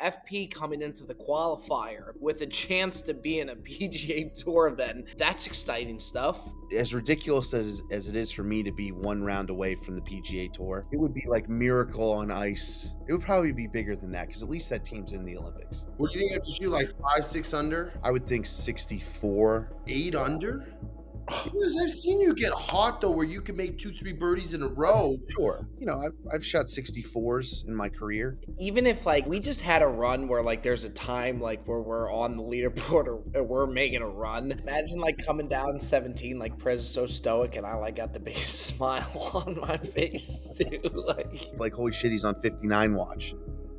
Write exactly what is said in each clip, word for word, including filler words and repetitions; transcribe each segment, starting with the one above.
F P coming into the qualifier with a chance to be in a P G A Tour event. That's exciting stuff. As ridiculous as, as it is for me to be one round away from the P G A Tour, it would be like Miracle on Ice. It would probably be bigger than that because at least that team's in the Olympics. What do you think? If you like five, six under, I would think sixty-four. eight under. Because I've seen you get hot though, where you can make two, three birdies in a row. Sure. You know, I've, I've shot sixty-fours in my career. Even if like we just had a run where like there's a time like where we're on the leaderboard or we're making a run. Imagine like coming down seventeen, like Prez is so stoic and I like got the biggest smile on my face too. Like, like holy shit, he's on fifty-nine watch.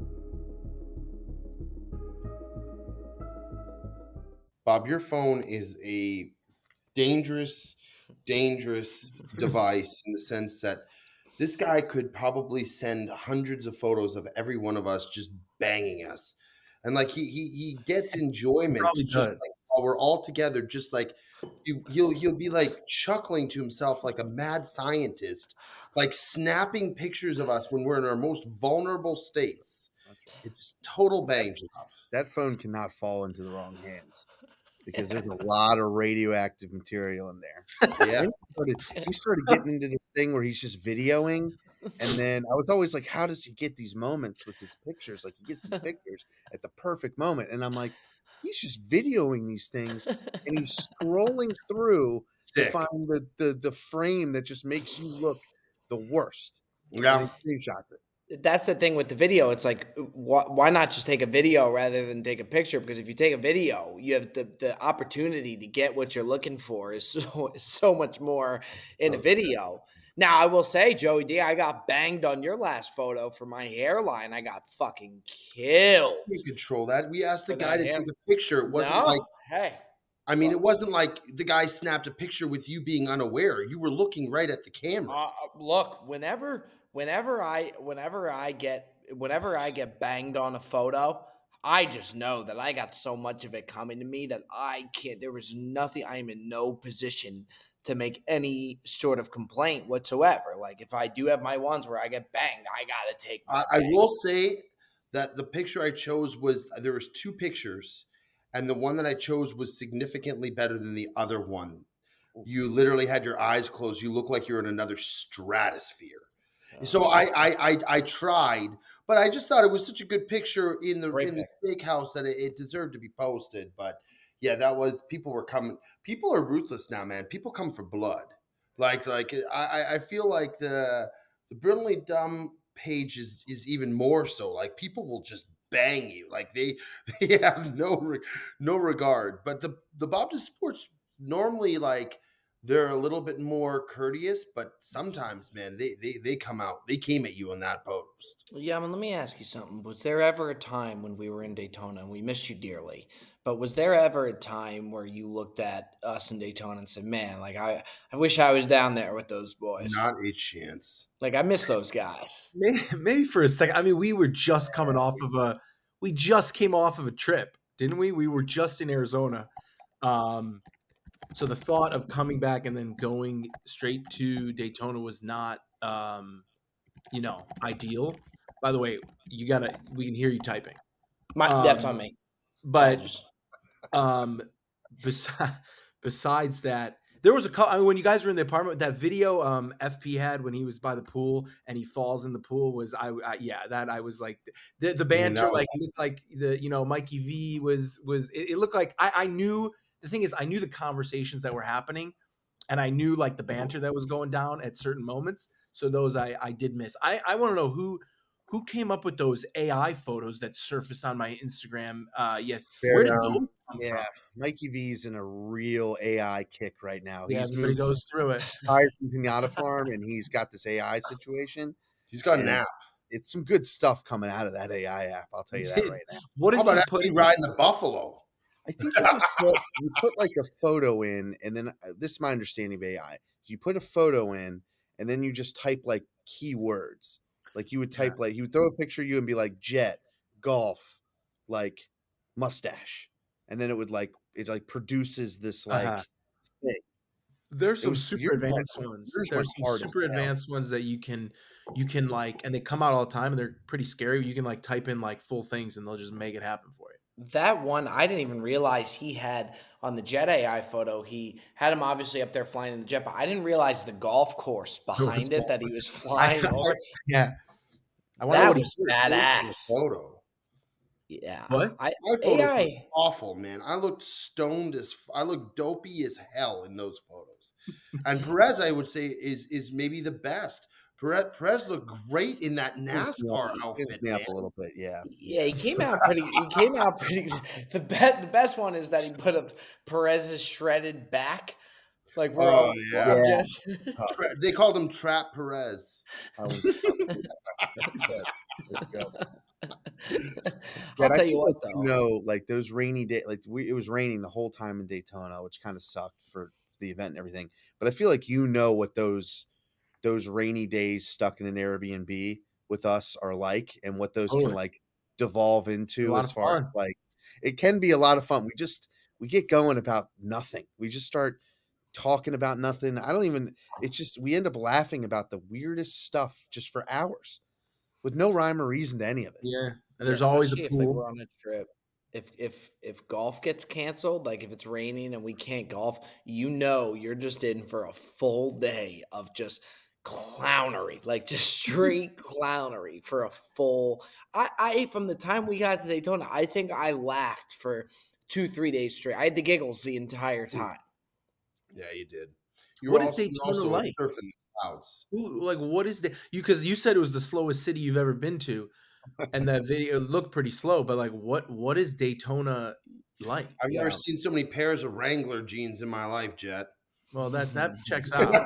Bob, your phone is a dangerous, dangerous device in the sense that this guy could probably send hundreds of photos of every one of us just banging us. And like he he, he gets enjoyment Probably just does. like, while we're all together, just like you, he'll he'll be like chuckling to himself like a mad scientist, like snapping pictures of us when we're in our most vulnerable states. It's total bang job. That phone cannot fall into the wrong hands because there's a lot of radioactive material in there. Yeah. He started, he started getting into this thing where he's just videoing. And then I was always like, how does he get these moments with his pictures? Like he gets his pictures at the perfect moment. And I'm like, he's just videoing these things and he's scrolling through Sick. to find the, the, the frame that just makes you look the worst. Yeah. And he screenshots it. that's the thing with the video. It's like, wh- why not just take a video rather than take a picture? Because if you take a video, you have the, the opportunity to get what you're looking for is so, is so much more in a video. Now, I will say, Joey D, I got banged on your last photo for my hairline. I got fucking killed. You control that. We asked the For guy that to hair- take a picture. It wasn't No, like, hey, I mean, it wasn't like the guy snapped a picture with you being unaware. You were looking right at the camera. uh, look, whenever, whenever I, whenever I get, whenever I get banged on a photo, I just know that I got so much of it coming to me that I can't. There was nothing. I am in no position to make any sort of complaint whatsoever. Like if I do have my ones where I get banged, I gotta take. My I, I bang. will say that the picture I chose was there was two pictures, and the one that I chose was significantly better than the other one. You literally had your eyes closed. You look like you're in another stratosphere. So I, I I I tried, but I just thought it was such a good picture in the Great in the steakhouse that it, it deserved to be posted. But yeah, that was people were coming. People are ruthless now, man. People come for blood. Like like I I feel like the the brilliantly dumb page is is even more so. Like people will just bang you. Like they they have no re- no regard. But the the Bob to Sports normally like they're a little bit more courteous, but sometimes, man, they they they come out. They came at you on that post. Yeah, I mean, let me ask you something. Was there ever a time when we were in Daytona and we missed you dearly, but was there ever a time where you looked at us in Daytona and said, man, like I, I wish I was down there with those boys. Not a chance. Like I miss those guys. Maybe, maybe for a second. I mean, we were just coming off of a, we just came off of a trip, didn't we? We were just in Arizona. Um, so the thought of coming back and then going straight to Daytona was not, um, you know, ideal. By the way, you gotta, we can hear you typing. My, Um, that's on me. But Apologies. um, besides, besides that, there was a couple. I mean, when you guys were in the apartment, that video um, F P had when he was by the pool and he falls in the pool was I, I yeah that I was like the the banter was- like it looked like the you know Mikey V was was it, it looked like I, I knew the thing is I knew the conversations that were happening and I knew like the banter that was going down at certain moments. So those I I did miss. I I want to know who. Who came up with those A I photos that surfaced on my Instagram? Uh, yes, Fair where did enough. those come Yeah, from? Mikey V's in a real A I kick right now. Yeah, He's everybody moved goes through it. retired from Pinata Farm, and he's got this A I situation. He's got an And app. It's some good stuff coming out of that A I app. I'll tell you that right now. What How is he about putting? actually riding the buffalo? I think you just put, you put like a photo in, and then uh, this is my understanding of A I. You put a photo in, and then you just type like keywords. Like you would type like you would throw a picture of you and be like jet, golf, like mustache, and then it would like it like produces this like Uh-huh. thing. There's It some was super yours went advanced ones. yours went There's some hard as super hell. advanced ones that you can you can like, and they come out all the time, and they're pretty scary. You can like type in like full things, and they'll just make it happen for you. That one, I didn't even realize he had on the Jet A I photo. He had him obviously up there flying in the jet, but I didn't realize the golf course behind it that he was flying over. Yeah, I wonder That what he. was Worse than the badass. photo. Yeah, What? I My photos A I. look awful, man. I looked stoned as f- I looked dopey as hell in those photos. And Perez, I would say, is is maybe the best. Perez, Perez looked great in that Pins me NASCAR up, pins outfit, me man. up a little bit, yeah. Yeah, he came out pretty. He came out pretty. The best. The best one is that he put up Perez's shredded back. Like we're Oh all yeah, Yeah. just. Tough. Tra- they called him Trap Perez. I would, I would do that. That's good. Let's go. I'll I tell you feel what like, though. you know, like those rainy day, like we, it was raining the whole time in Daytona, which kind of sucked for the event and everything. But I feel like you know what those those rainy days stuck in an Airbnb with us are like, and what those Totally. can like devolve A into lot as of far as fun. like it can be a lot of fun. We just we get going about nothing. We just start talking about nothing. I don't even. It's just we end up laughing about the weirdest stuff just for hours with no rhyme or reason to any of it. Yeah, and Yeah, there's always a especially if like pool. we're on a trip. If if if golf gets canceled, like if it's raining and we can't golf, you know you're just in for a full day of just clownery, like just straight clownery for a full. I I from the time we got to Daytona, I think I laughed for two three days straight. I had the giggles the entire time. Yeah, you did. You What were is also, you Daytona also like? surfing the clouds. Who, like, what is the you? Because you said it was the slowest city you've ever been to, and that video looked pretty slow. But like, what what is Daytona like? I've Yeah. never seen so many pairs of Wrangler jeans in my life, Jet. Well, that that checks out.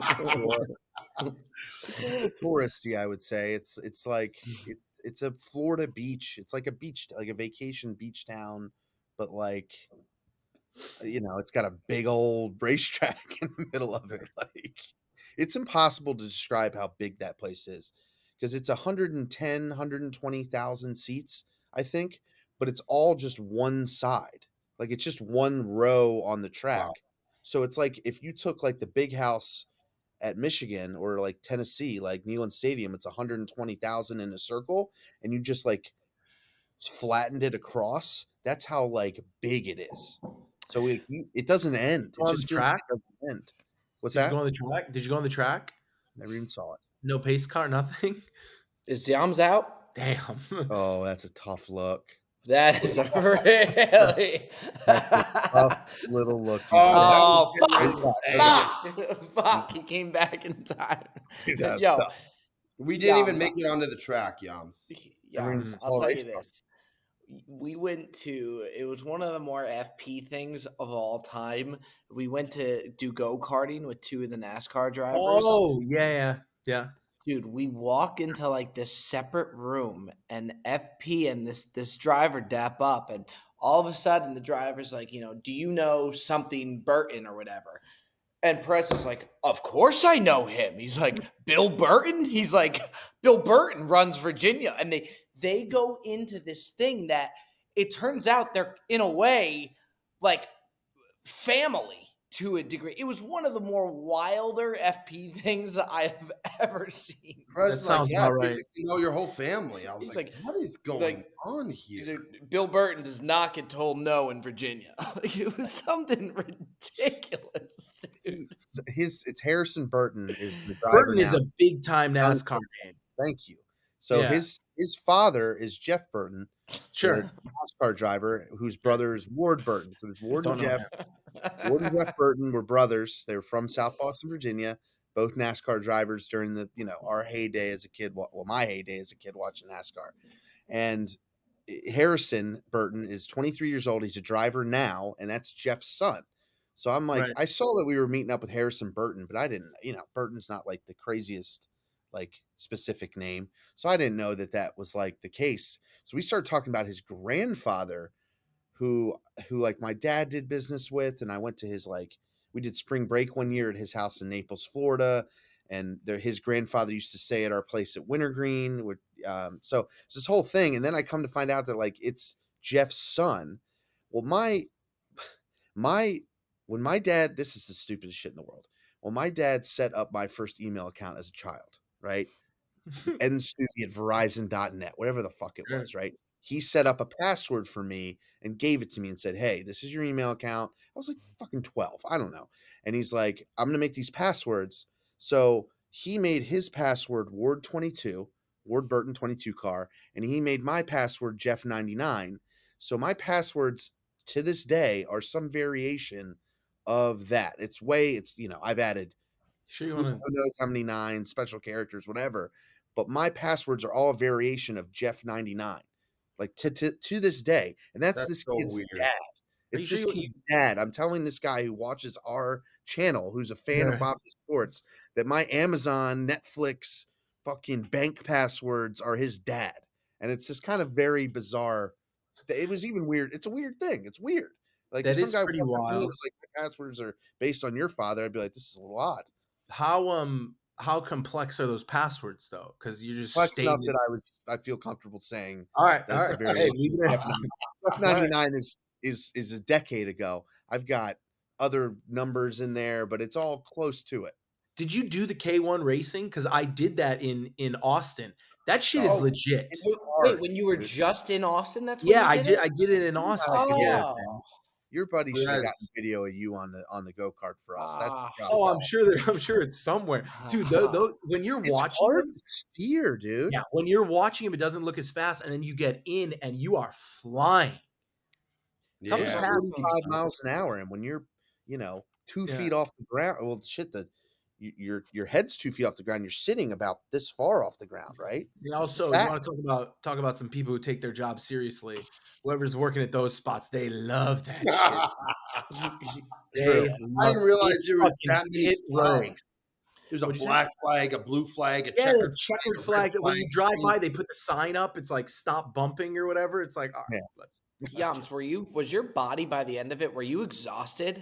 Touristy, I would say. It's it's like it's it's a Florida beach. It's like a beach, like a vacation beach town, but like you know, it's got a big old racetrack in the middle of it. Like it's impossible to describe how big that place is because it's one hundred ten, one hundred twenty thousand seats, I think, but it's all just one side. Like it's just one row on the track. Wow. So it's like if you took like the big house at Michigan or like Tennessee, like Neyland Stadium, it's one hundred twenty thousand in a circle, and you just like flattened it across. That's how like big it is. So it it doesn't end. Go It on just the feels like track? it doesn't end. What's Did you that? go on the track? Did you go on the track? Never even saw it. No pace car, nothing. Is Yams out? Damn. Oh, that's a tough look. That is a really. That's a tough little look. You Oh, got. Oh, that fuck. was Hey, Fuck. Fuck. He came back in time. that's Yo, tough. We didn't even Yams, make it onto the track, Yams. Everyone Yams, saw I'll a tell race you car. this. We went to, it was one of the more F P things of all time. We went to do go karting with two of the NASCAR drivers. Oh yeah, yeah, yeah. Dude, we walk into like this separate room and F P and this this driver dap up, and all of a sudden the driver's like, you know, do you know something Burton or whatever? And Perez is like, of course I know him. He's like, Bill Burton? He's like, Bill Burton runs Virginia. And they they go into this thing that it turns out they're in a way like family to a degree. It was one of the more wilder F P things that I have ever seen. Perez That is like, sounds yeah, about right. basically know your whole family. I was He's like, like- what is going like- on He's here? like, Bill Burton does not get told no in Virginia. It was something ridiculous, dude. So his it's Harrison Burton is the driver Burton is now. a big time NASCAR name. Thank you. So Yeah. his his father is Jeff Burton, Sure. the NASCAR driver, whose brother is Ward Burton. So it's Ward and Don't know Jeff. Ward and Jeff Burton were brothers. They were from South Boston, Virginia. Both NASCAR drivers during the you know our heyday as a kid. wa- Well, my heyday as a kid watching NASCAR. And Harrison Burton is twenty-three years old. He's a driver now, and that's Jeff's son. So I'm like, Right. I saw that we were meeting up with Harrison Burton, but I didn't. You know, Burton's not like the craziest like specific name, so I didn't know that that was like the case. So we started talking about his grandfather, who who like my dad did business with, and I went to his like we did spring break one year at his house in Naples, Florida, and there his grandfather used to stay at our place at Wintergreen. With um, so it's this whole thing, and then I come to find out that like it's Jeff's son. Well, my my when my dad, this is the stupidest shit in the world. When my dad set up my first email account as a child, right? nstudio at verizon dot net, whatever the fuck it Sure. was, right? He set up a password for me and gave it to me and said, "Hey, this is your email account." I was like fucking twelve. I don't know. And he's like, "I'm going to make these passwords." So he made his password Ward twenty-two, Ward Burton twenty-two car, and he made my password Jeff ninety-nine. So my passwords to this day are some variation of that. It's way, it's, you know, I've added Sure, you who, want who knows how many nines, special characters, whatever. But my passwords are all a variation of Jeff ninety-nine, like to to, to this day. And that's, That's this so kid's weird. dad. Are you It's sure this you- kid's dad. I'm telling this guy who watches our channel, who's a fan Yeah. of Bobby Sports, that my Amazon, Netflix, fucking bank passwords are his dad. And it's this kind of very bizarre. It was even weird. It's a weird thing. It's weird. Like That if some is guy pretty walked up to me and wild. was like, "My passwords are based on your father," I'd be like, "This is a little odd." How um how complex are those passwords though? Because you're just Flex enough stating. that I was I feel comfortable saying All right, that all it's a right. very Hey, leave it F in. F ninety-nine is is is a decade ago. I've got other numbers in there, but it's all close to it. Did you do the K one racing? Because I did that in in Austin. That shit is Oh, legit. It's Wait, hard, when you were dude. just in Austin, that's when Yeah, you I did did. it? I did it in Austin. Oh. Yeah. Oh, Your buddy should have gotten Yes. video of you on the on the go kart for us. That's Ah. rough. Oh, I'm sure that I'm sure it's somewhere, dude. Though, though when you're It's watching hard them, to steer, dude. yeah, when you're watching him, it doesn't look as fast, and then you get in and you are flying. Tough Yeah. as Passing. forty-five miles an hour, and when you're, you know, two Yeah. feet off the ground, well, shit, the you- your your head's two feet off the ground. You're sitting about this far off the ground, right? And also, you fast. want to talk about talk about some people who take their job seriously. Whoever's working at those spots, they love that shit. They True. I love didn't realize it's there was fucking that many pit road. flags. There's a What'd you say? black flag, a blue flag, a Yeah, checkered the checkered flag, a red flags. When you flag, drive green by, they put the sign up. It's like stop bumping or whatever. It's like, all right, Yeah. let's. Yums, were you was your body by the end of it? Were you exhausted?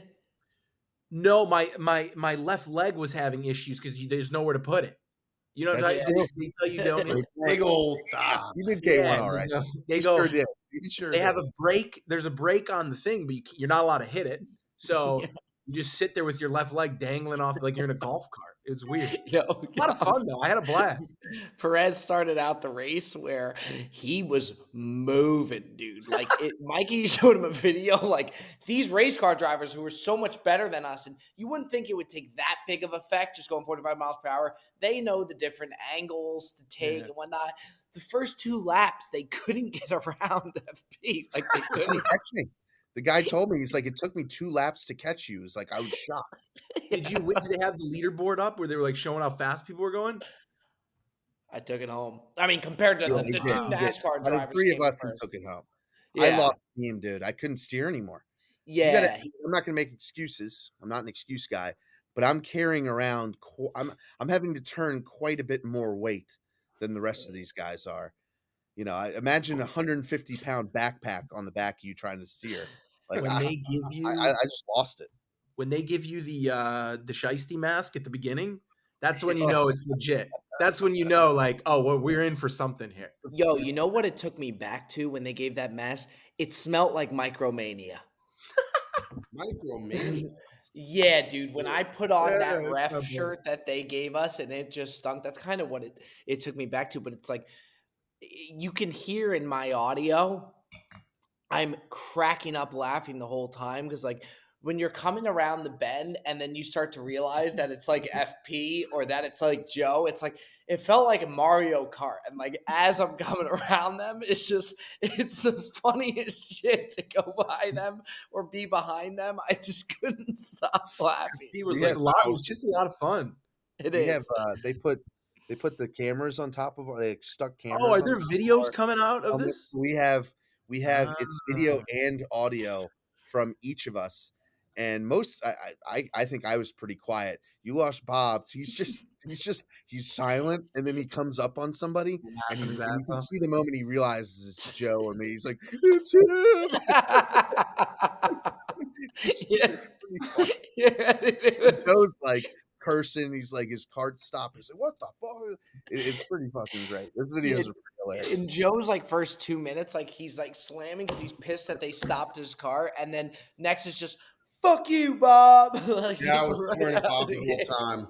No, my my my left leg was having issues because there's nowhere to put it. You know, what That's I, true. they tell you don't. flag, big old thigh. You did K one Yeah, all they right. go. They You go sure did. You sure they did. have a break. There's a break on the thing, but you, you're not allowed to hit it. So Yeah. you just sit there with your left leg dangling off like you're in a golf cart. It was weird. Yo, A lot of fun though. I had a blast. Perez started out the race where he was moving, dude. Like it, Mikey showed him a video. Like these race car drivers who were so much better than us, and you wouldn't think it would take that big of effect just going forty-five miles per hour. They know the different angles to take Yeah. and whatnot. The first two laps, they couldn't get around F P. Like they He couldn't. didn't catch me. The guy told me, he's like, it took me two laps to catch you. It's like I was shocked. Did you win? Did they have the leaderboard up where they were like showing how fast people were going? I took it home. I mean, compared to Yeah, the, he the did, two he did. NASCAR Out of the drivers, three of came us, he first. took it home. Yeah, I lost steam, dude. I couldn't steer anymore. You yeah. gotta, I'm not gonna make excuses. I'm not an excuse guy, but I'm carrying around. qu- I'm I'm having to turn quite a bit more weight than the rest of these guys are. You know, I imagine a one hundred fifty pound backpack on the back of you trying to steer. Like When I, they give you I, I I just lost it. when they give you the uh the shiesty mask at the beginning, that's when you know it's legit. That's when you know, like, oh, well, we're in for something here. Yo, you know what it took me back to when they gave that mask? It smelled like Micromania. Micromania. Yeah, dude. When I put on Yeah, that that's ref not bad. shirt that they gave us and it just stunk, that's kind of what it it took me back to. But it's like y- you can hear in my audio, I'm cracking up laughing the whole time because like when you're coming around the bend and then you start to realize that it's like F P or that it's like Joe, it's like it felt like a Mario Kart. And like as I'm coming around them, it's just it's the funniest shit to go by them or be behind them. I just couldn't stop laughing. It was Yeah, like a lot. It was just a lot of fun. It We have is. uh, they put they put the cameras on top of our they stuck cameras. Oh, are on there top of videos our coming out of helmets. this? We have we have it's video Ah. and audio from each of us. And most I, I I- I think I was pretty quiet. You lost Bob's. He's just he's just he's silent and then he comes up on somebody and, Laughing he, his and you ass can off. see the moment he realizes it's Joe or me. He's like, it's him. yeah. It's pretty funny. Yeah, it is. Joe's like cursing. He's like his cart stopped. He's like, what the fuck? It, it's pretty fucking great. Those videos Yeah. are pretty hilarious. In Joe's like first two minutes, like he's like slamming because he's pissed that they stopped his car, and then next is just fuck you, Bob. Like, Yeah, I just was right swearing at out Bob of the the whole gate. time.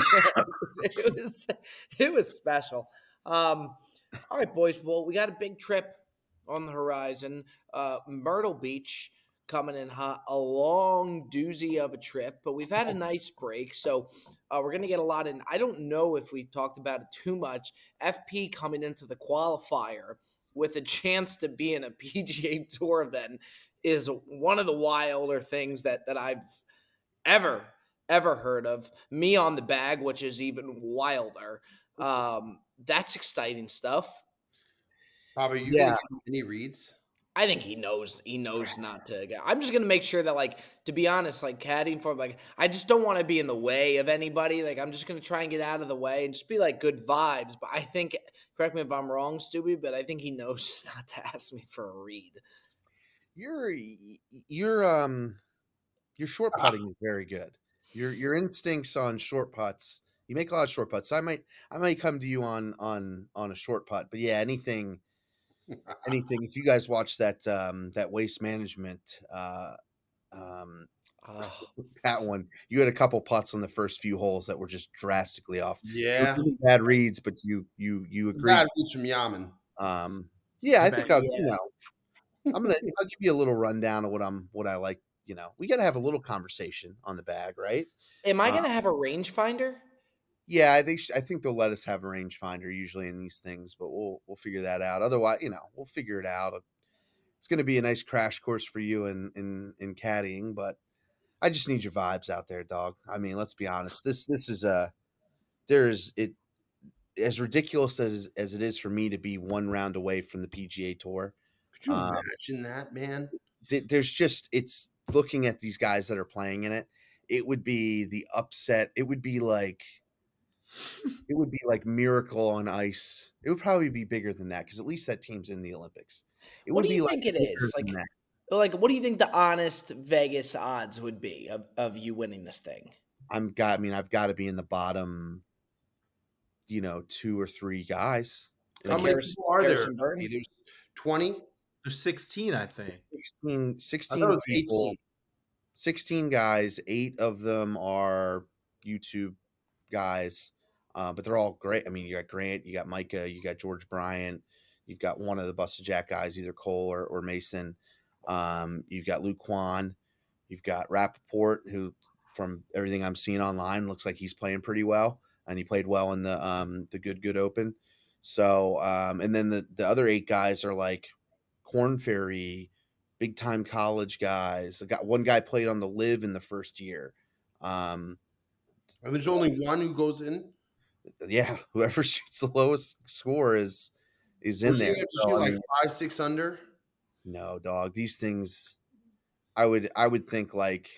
it was it was special. Um, all right, boys. Well, we got a big trip on the horizon. Uh, Myrtle Beach coming in hot, a long doozy of a trip, but we've had a nice break, so uh, we're gonna get a lot in. I don't know if we talked about it too much. F P coming into the qualifier with a chance to be in a P G A Tour event is one of the wilder things that that I've ever ever heard of. Me on the bag, which is even wilder. Um, that's exciting stuff. Bob, are you Yeah. gonna get any reads? I think he knows he knows not to get. I'm just gonna make sure that, like, to be honest, like caddying for him, like, I just don't want to be in the way of anybody. Like, I'm just gonna try and get out of the way and just be like good vibes. But I think, correct me if I'm wrong, Stewie, but I think he knows not to ask me for a read. Your your um your short putting is very good. Your your instincts on short putts. You make a lot of short putts. So I might I might come to you on on on a short putt. But yeah, anything anything. If you guys watch that um that Waste Management uh um Oh, that one, you had a couple putts on the first few holes that were just drastically off. They were Yeah. really bad reads, but you you you agreed. Bad reads from Yaman. Um yeah, I think I'll yeah. you know I'm gonna I'll give you a little rundown of what I'm what I like. You know, we got to have a little conversation on the bag, right? Am I Uh, gonna have a rangefinder? yeah, I think sh- I think they'll let us have a rangefinder usually in these things, but we'll we'll figure that out. Otherwise, you know, we'll figure it out. It's going to be a nice crash course for you in in in caddying, but I just need your vibes out there, dog. I mean, let's be honest. This this is a there's it as ridiculous as as it is for me to be one round away from the P G A Tour. Could you Um, imagine that, man? th- there's just it's looking at these guys that are playing in it. It would be the upset. It would be like it would be like Miracle on Ice. It would probably be bigger than that because at least that team's in the Olympics. It What would do you be like think it bigger is? than Like, that. like, what do you think the honest Vegas odds would be of, of you winning this thing? I'm got. I mean, I've got to be in the bottom, you know, two or three guys. How Like many Harrison- people are there? Harrison Burton? There's twenty. There's sixteen, I think. sixteen, I sixteen thought it was people. eighteen. sixteen guys. Eight of them are YouTube guys, uh, but they're all great. I mean, you got Grant, you got Micah, you got George Bryant, you've got one of the Busted Jack guys, either Cole or, or Mason. Um, you've got Luke Kwan, you've got Rappaport, who, from everything I'm seeing online, looks like he's playing pretty well, and he played well in the um, the Good Good Open. So, um, and then the the other eight guys are like Corn Ferry, big time college guys. I got one guy played on the Live in the first year. Um, And there's only one who goes in. yeah, whoever shoots the lowest score is is So in you're there. gonna have to So, shoot I like mean, five, six under. no, dog. These things, I would I would think like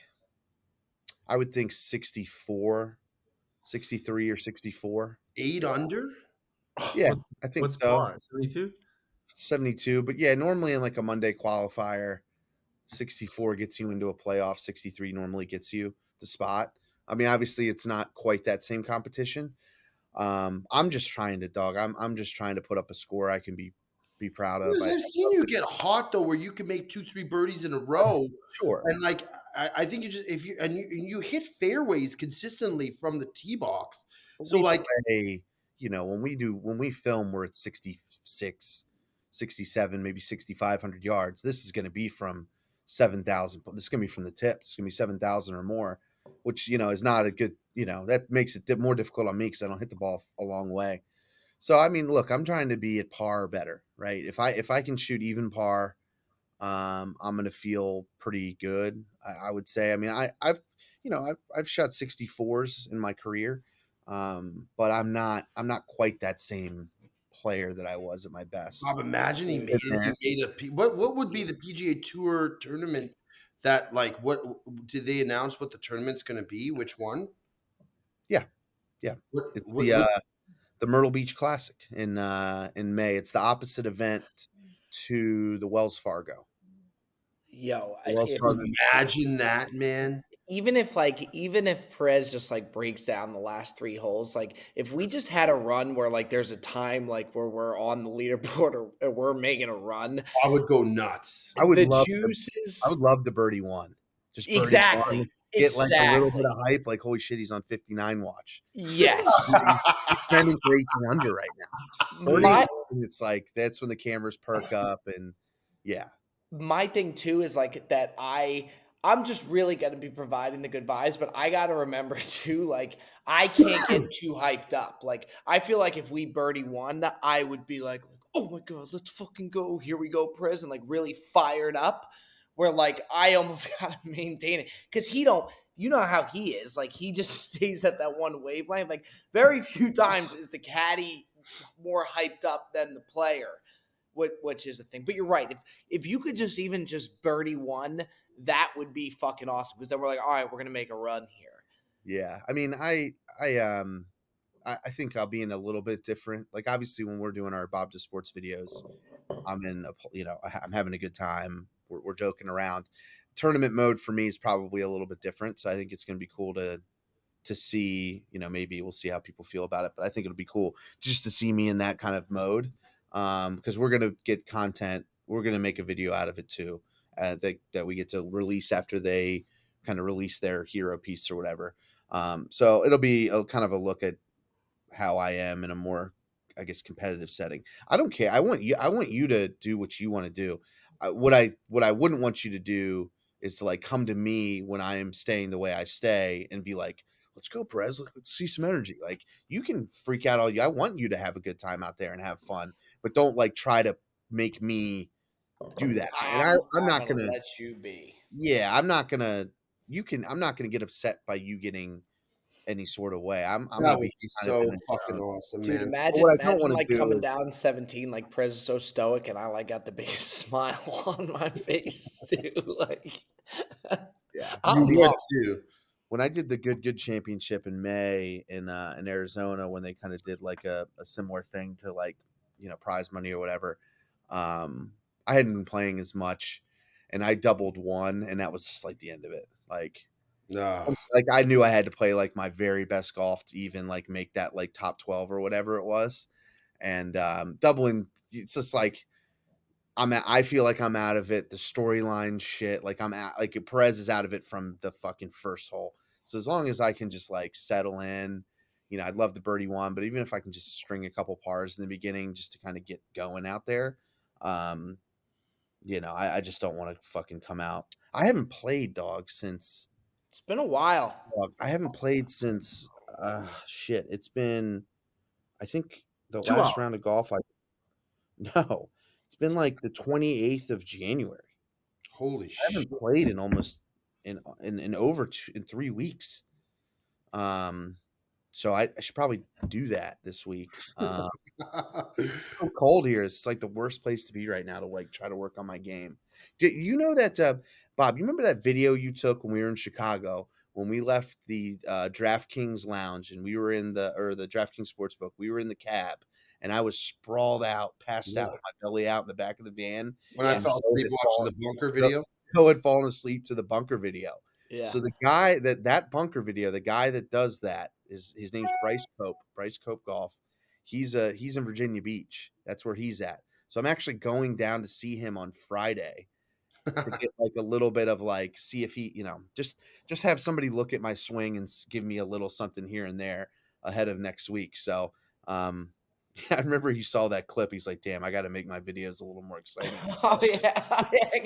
I would think sixty-four, sixty-three or sixty-four. Eight under. Yeah, What's, I think what's so. par? seventy-two? seventy-two, but yeah, normally in like a Monday qualifier, sixty-four gets you into a playoff, sixty-three normally gets you the spot. I mean, obviously it's not quite that same competition. Um, I'm just trying to dog. I'm I'm just trying to put up a score I can be be proud of. Because I, I've seen you get hot though, where you can make two, three birdies in a row, sure. and like I, I think you just if you and you, and you hit fairways consistently from the tee box. So We like play, you know, when we do when we film, we're at sixty-six, sixty-seven, maybe sixty-five hundred yards. This is going to be from seven thousand. This is going to be from the tips. It's going to be seven thousand or more, which, you know, is not a good, you know, that makes it di- more difficult on me because I don't hit the ball a long way. So, I mean, look, I'm trying to be at par or better, right? If I if I can shoot even par, um, I'm going to feel pretty good. I, I would say. I mean, I I've you know I've I've shot sixty-fours in my career, um, but I'm not I'm not quite that same player that I was at my best. Bob, imagine he It's made in it. there. He made a P- what? What would be the P G A Tour tournament? That like what did they announce what the tournament's going to be? Which one? Yeah, yeah. What, It's what, the what- uh, the Myrtle Beach Classic in uh, in May. It's the opposite event to the Wells Fargo. Yo, The I- Wells if- Fargo. imagine that, man. even if like even if Perez just like breaks down the last three holes, like if we just had a run where like there's a time like where we're on the leaderboard or, or we're making a run, I would go nuts. I would the love to- juices. I would love the birdie one. Just birdie Exactly. one, get like a little bit Exactly. of hype, like holy shit, he's on fifty-nine watch. Yes. He's trending for eighteen under right now. thirty, My and it's like that's when the cameras perk up, and yeah. my thing too is like that I I'm just really gonna be providing the good vibes, but I gotta remember too, like I can't get too hyped up. Like I feel like if we birdie won, I would be like, oh my god, let's fucking go. Here we go, Prez, and like really fired up. Where like I almost gotta maintain it. Cause he don't you know how he is. Like he just stays at that one wavelength. Like very few times is the caddy more hyped up than the player. Which, which is a thing. But you're right. If if you could just even just birdie one, that would be fucking awesome. Because then we're like, all right, we're gonna make a run here. Yeah. I mean, I I um I, I think I'll be in a little bit different. Like obviously when we're doing our Bob to Sports videos, I'm in a pl- you know, I- I'm having a good time. We're, we're joking around. Tournament mode for me is probably a little bit different. So I think it's gonna be cool to to see, you know, maybe we'll see how people feel about it. But I think it'll be cool just to see me in that kind of mode. Um, because we're gonna get content, we're gonna make a video out of it too, uh, that that we get to release after they kind of release their hero piece or whatever. Um, so it'll be a kind of a look at how I am in a more, I guess, competitive setting. I don't care. I want you. I want you to do what you want to do. I, what I what I wouldn't want you to do is to like come to me when I am staying the way I stay and be like, let's go, Perez. Let's see some energy. Like you can freak out all you. I want you to have a good time out there and have fun, but don't like try to make me do that. I- And I, I'm, I'm not gonna, gonna. let you be. Yeah, I'm not gonna. You can. I'm not gonna get upset by you getting any sort of way. I'm. I'm That gonna would be be kind of in so a fucking zone. awesome, Dude, man. imagine, what I don't imagine wanna like do coming is- down seventeen, like Prez is so stoic, and I like got the biggest smile on my face too. Like, Yeah. I'm Me pumped. too. When I did the Good Good Championship in May in uh, in Arizona, when they kind of did like a, a similar thing to like you know prize money or whatever, um, I hadn't been playing as much, and I doubled one, and that was just like the end of it. Like, No. once, like I knew I had to play like my very best golf to even like make that like top twelve or whatever it was, and um, doubling, it's just like I'm at, I feel like I'm out of it. The storyline shit, like I'm at, like Perez is out of it from the fucking first hole. So as long as I can just like settle in, you know, I'd love the birdie one, but even if I can just string a couple pars in the beginning just to kind of get going out there, um, you know, I, I just don't want to fucking come out. I haven't played dog since It's been a while. dog, I haven't played since uh shit. It's been I think the Two last off. round of golf I no. It's been like the twenty-eighth of January. Holy I shit. haven't played in almost in in, in over two, in three weeks. Um, so I, I should probably do that this week. Um, it's so cold here. It's like the worst place to be right now to like try to work on my game. Do you know that, uh, Bob? You remember that video you took when we were in Chicago when we left the uh, DraftKings lounge and we were in the or the DraftKings Sportsbook? We were in the cab. And I was sprawled out, passed Yeah. out with my belly out in the back of the van. When I Yes. fell asleep watching the bunker video. Joe had fallen asleep to the bunker video. Yeah. So the guy that that bunker video, the guy that does that is his name's Bryce Cope. Bryce Cope Golf. He's uh he's in Virginia Beach. That's where he's at. So I'm actually going down to see him on Friday to get like a little bit of like see if he, you know, just just have somebody look at my swing and s- give me a little something here and there ahead of next week. So um yeah, I remember he saw that clip. He's like, "Damn, I got to make my videos a little more exciting." Oh yeah.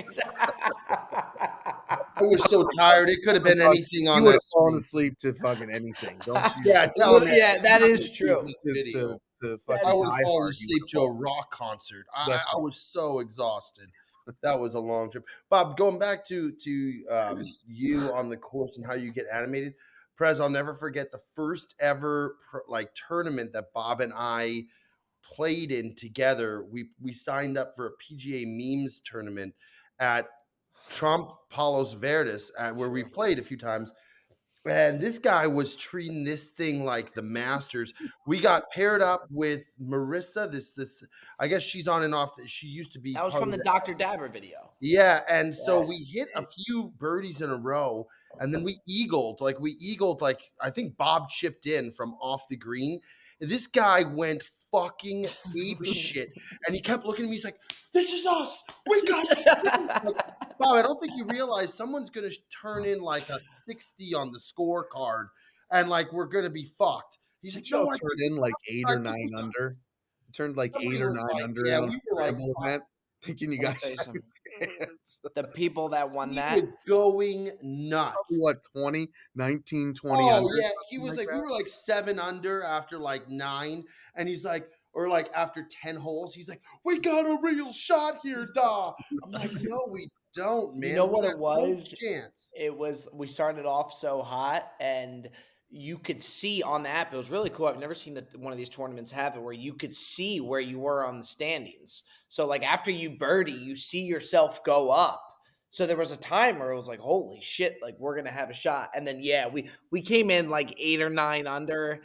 I was so tired. It could have been anything You on would that have fallen screen. asleep to fucking anything. Don't you? Yeah, tell him Yeah, that is true. This to, video. to, to That fucking I would Die have fallen Hard, you asleep would've to a fallen. rock concert. I, Yes. I was so exhausted. That was a long trip. Bob, going back to to um, you on the course and how you get animated, Prez, I'll never forget the first ever pr- like tournament that Bob and I played in together. We we signed up for a P G A memes tournament at Trump Palos Verdes, uh, where we played a few times. And this guy was treating this thing like the Masters. We got paired up with Marissa. This, this, I guess she's on and off. She used to be. That was part from of the the- Doctor Dabber video. Yeah, and so Yeah. we hit a few birdies in a row, and then we eagled. Like we eagled. Like I think Bob chipped in from off the green. This guy went fucking ape shit, and he kept looking at me. He's like, "This is us. We got." Like, Bob, I don't think you realize someone's going to turn in like a sixty on the scorecard, and like we're going to be fucked. He's like, Joe no, I turned think, in like eight I or think nine we- under. Turned like somebody eight or was nine like, under yeah, in on we a were like, scramble fuck. event. Thinking you Let me guys tell you have something. a chance. The people that won He that. was going nuts. Probably what, twenty, nineteen, twenty Oh under? yeah, he was something like, we were like seven under after like nine, and he's like, or like after ten holes, he's like, we got a real shot here, da. I'm like, no, we don't, man. You know We what got it no was? chance. It was we started off so hot, and you could see on the app. It was really cool. I've never seen that one of these tournaments have it where you could see where you were on the standings. So like after you birdie, you see yourself go up. So there was a time where it was like, holy shit, like we're gonna have a shot. And then yeah, we we came in like eight or nine under.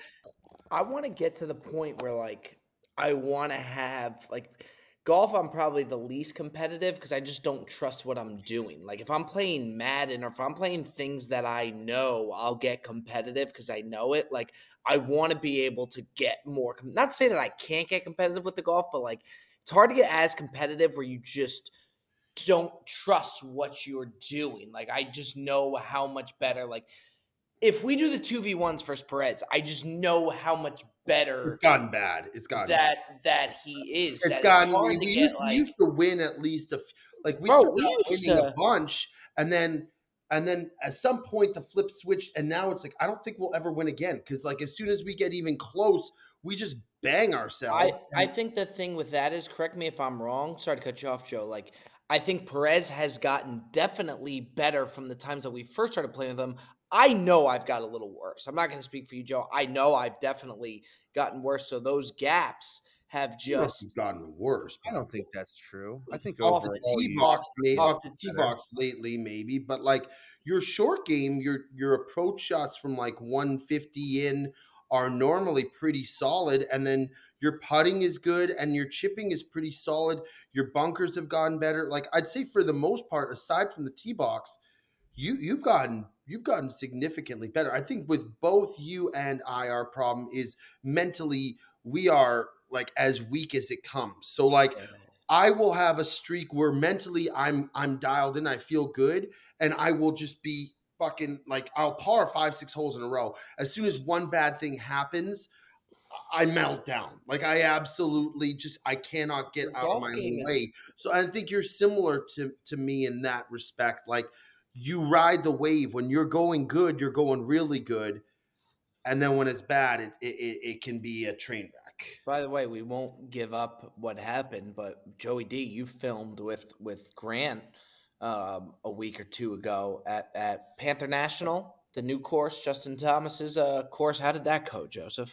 I want to get to the point where like I want to have like golf. I'm probably the least competitive because I just don't trust what I'm doing. Like if I'm playing Madden or if I'm playing things that I know, I'll get competitive because I know it. Like I want to be able to get more. Com- not to say that I can't get competitive with the golf, but like it's hard to get as competitive where you just don't trust what you're doing. Like I just know how much better. Like if we do the two v ones versus Perez, I just know how much better It's gotten bad. It's gotten bad. that that he is. It's that gotten. it's We, hard to we get used, we like used to win at least a f- like we Bro, started we out used winning to- a bunch, and then and then at some point the flip switched, and now it's like I don't think we'll ever win again because like as soon as we get even close, we just bang ourselves. I, I think the thing with that is, correct me if I'm wrong. Sorry to cut you off, Joe. Like, I think Perez has gotten definitely better from the times that we first started playing with him. I know I've got a little worse. I'm not going to speak for you, Joe. I know I've definitely gotten worse. So those gaps have I don't know if just it's gotten worse. I don't think that's true. I think off overall the tee you- box, maybe off off the the tee tee. box lately, maybe. But like your short game, your your approach shots from like one fifty in are normally pretty solid, and then your putting is good, and your chipping is pretty solid. Your bunkers have gotten better. Like I'd say for the most part, aside from the tee box, you you've gotten you've gotten significantly better. I think with both you and I, our problem is mentally we are like as weak as it comes. So like I will have a streak where mentally I'm I'm dialed in, I feel good, and I will just be fucking like I'll par five, six holes in a row. As soon as one bad thing happens, I melt down. Like I absolutely just I cannot get Your out of golf my game own is- way. So I think you're similar to to me in that respect. Like you ride the wave when you're going good, you're going really good, and then when it's bad, it it, it, it can be a train wreck. By the way, we won't give up what happened, but Joey D, you filmed with with Grant um, a week or two ago at at Panther National, the new course, Justin Thomas's uh, course. How did that go, Joseph?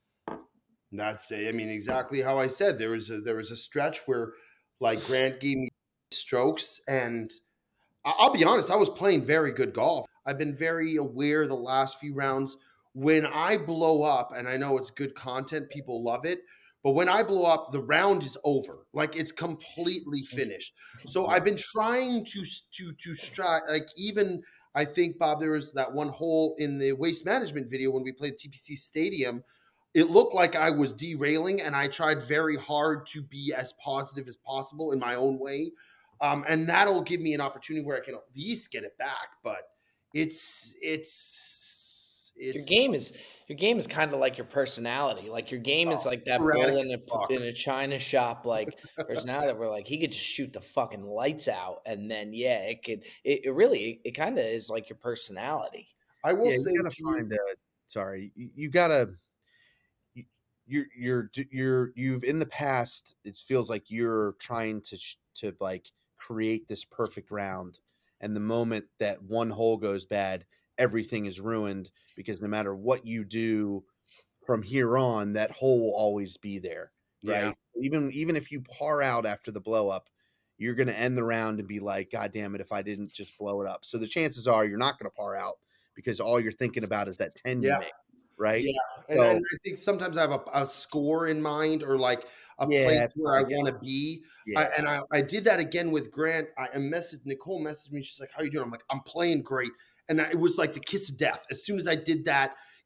That's I mean exactly how I said. There was a there was a stretch where like Grant gave me strokes, and I- I'll be honest, I was playing very good golf. I've been very aware the last few rounds when I blow up, and I know it's good content, people love it. But when I blow up, the round is over. Like it's completely finished. So I've been trying to to to strat like even I think Bob there was that one hole in the waste management video when we played T P C Stadium. It looked like I was derailing, and I tried very hard to be as positive as possible in my own way. Um, and that'll give me an opportunity where I can at least get it back. But it's it's it's Your game is your game is kind of like your personality. Like your game is Oh, like that sporadic bull in as fuck. a in a china shop. Like personality, that we're like he could just shoot the fucking lights out, and then yeah, it could. It, it really it kind of is like your personality. I will yeah, say you gotta to you, find a sorry, you, you gotta you- you're you're d- you're you've in the past it feels like you're trying to sh- to like create this perfect round, and the moment that one hole goes bad, everything is ruined because no matter what you do from here on, that hole will always be there, Yeah. right? Even even if you par out after the blow up, you're going to end the round and be like, God damn it, if I didn't just blow it up. So the chances are you're not going to par out because all you're thinking about is that ten you Yeah. make, right? Yeah. and, So- and I think sometimes I have a, a score in mind or like a Yeah, place that's where I fine, yeah. want to be. Yeah. I, and I, I did that again with Grant. I, I messaged Nicole, messaged me. She's like, "How you doing?" I'm like, "I'm playing great." And I, it was like the kiss of death. As soon as I did that,